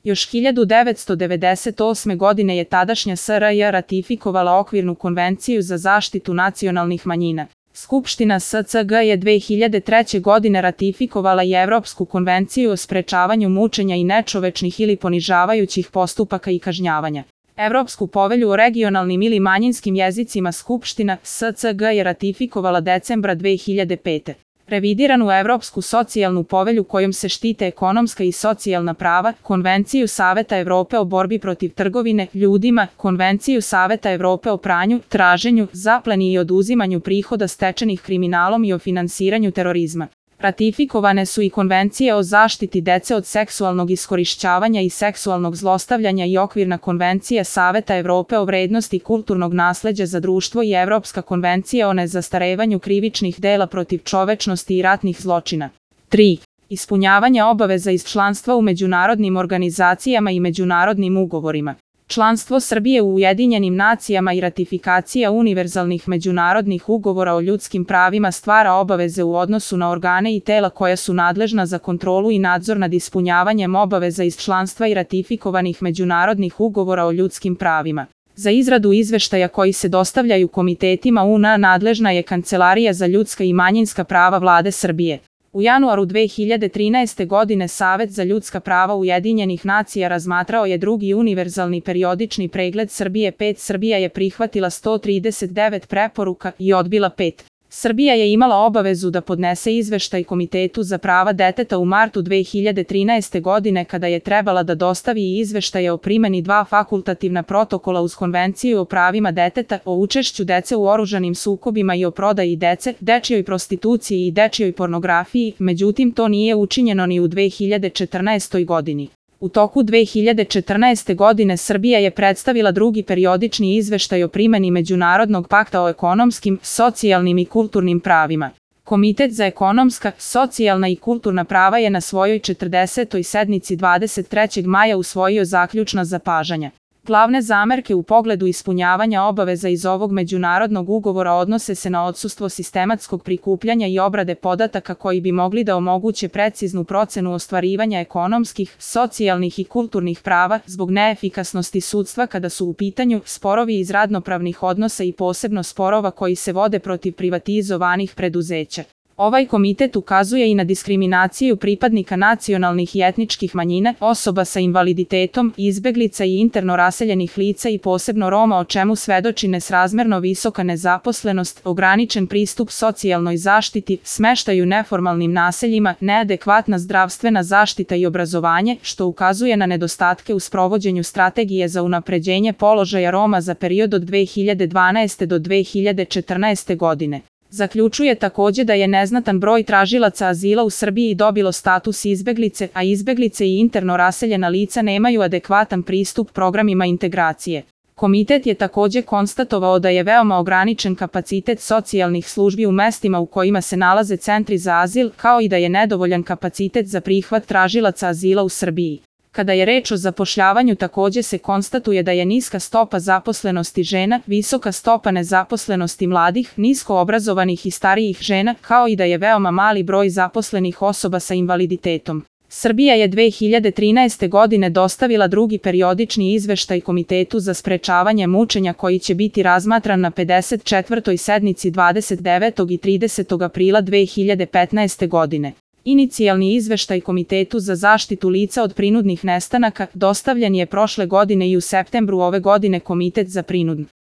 Još 1998. godine je tadašnja SRJ ratifikovala Okvirnu konvenciju za zaštitu nacionalnih manjina. Skupština SCG je 2003. godine ratifikovala i Evropsku konvenciju o sprečavanju mučenja i nečovečnih ili ponižavajućih postupaka i kažnjavanja. Evropsku povelju o regionalnim ili manjinskim jezicima Skupština SCG je ratifikovala decembra 2005. Revidiranu Evropsku socijalnu povelju kojom se štite ekonomska i socijalna prava, Konvenciju Saveta Evrope o borbi protiv trgovine ljudima, Konvenciju Saveta Evrope o pranju, traženju, zapleni i oduzimanju prihoda stečenih kriminalom i o finansiranju terorizma. Ratifikovane su i konvencije o zaštiti dece od seksualnog iskorišćavanja i seksualnog zlostavljanja i Okvirna konvencija Saveta Evrope o vrednosti kulturnog nasleđa za društvo i Evropska konvencija o nezastarevanju krivičnih dela protiv čovečnosti i ratnih zločina. 3. Ispunjavanje obaveza iz članstva u međunarodnim organizacijama i međunarodnim ugovorima. Članstvo Srbije u Ujedinjenim nacijama i ratifikacija univerzalnih međunarodnih ugovora o ljudskim pravima stvara obaveze u odnosu na organe i tela koja su nadležna za kontrolu i nadzor nad ispunjavanjem obaveza iz članstva i ratifikovanih međunarodnih ugovora o ljudskim pravima. Za izradu izveštaja koji se dostavljaju komitetima UN nadležna je Kancelarija za ljudska i manjinska prava Vlade Srbije. U januaru 2013. godine Savet za ljudska prava Ujedinjenih nacija razmatrao je drugi univerzalni periodični pregled Srbije 5. Srbija je prihvatila 139 preporuka i odbila 5. Srbija je imala obavezu da podnese izveštaj Komitetu za prava deteta u martu 2013. godine kada je trebala da dostavi i izveštaje o primeni 2 fakultativna protokola uz Konvenciju o pravima deteta, o učešću dece u oružanim sukobima i o prodaji dece, dečijoj prostituciji i dečijoj pornografiji, međutim to nije učinjeno ni u 2014. godini. U toku 2014. godine Srbija je predstavila drugi periodični izveštaj o primeni Međunarodnog pakta o ekonomskim, socijalnim i kulturnim pravima. Komitet za ekonomska, socijalna i kulturna prava je na svojoj 40. sednici 23. maja usvojio zaključna zapažanja. Glavne zamerke u pogledu ispunjavanja obaveza iz ovog međunarodnog ugovora odnose se na odsustvo sistematskog prikupljanja i obrade podataka koji bi mogli da omoguće preciznu procenu ostvarivanja ekonomskih, socijalnih i kulturnih prava zbog neefikasnosti sudstva kada su u pitanju sporovi iz radnopravnih odnosa i posebno sporova koji se vode protiv privatizovanih preduzeća. Ovaj komitet ukazuje i na diskriminaciju pripadnika nacionalnih i etničkih manjina, osoba sa invaliditetom, izbeglica i interno raseljenih lica i posebno Roma o čemu svedoči nesrazmerno visoka nezaposlenost, ograničen pristup socijalnoj zaštiti, smeštaju neformalnim naseljima, neadekvatna zdravstvena zaštita i obrazovanje, što ukazuje na nedostatke u sprovođenju strategije za unapređenje položaja Roma za period od 2012. do 2014. godine. Zaključuje takođe da je neznatan broj tražilaca azila u Srbiji dobilo status izbeglice, a izbeglice i interno raseljena lica nemaju adekvatan pristup programima integracije. Komitet je takođe konstatovao da je veoma ograničen kapacitet socijalnih službi u mestima u kojima se nalaze centri za azil, kao i da je nedovoljan kapacitet za prihvat tražilaca azila u Srbiji. Kada je reč o zapošljavanju takođe se konstatuje da je niska stopa zaposlenosti žena, visoka stopa nezaposlenosti mladih, nisko obrazovanih i starijih žena, kao i da je veoma mali broj zaposlenih osoba sa invaliditetom. Srbija je 2013. godine dostavila drugi periodični izveštaj Komitetu za sprečavanje mučenja koji će biti razmatran na 54. sednici 29. i 30. aprila 2015. godine. Inicijalni izveštaj Komitetu za zaštitu lica od prinudnih nestanaka dostavljen je prošle godine i u septembru ove godine Komitet za prinudne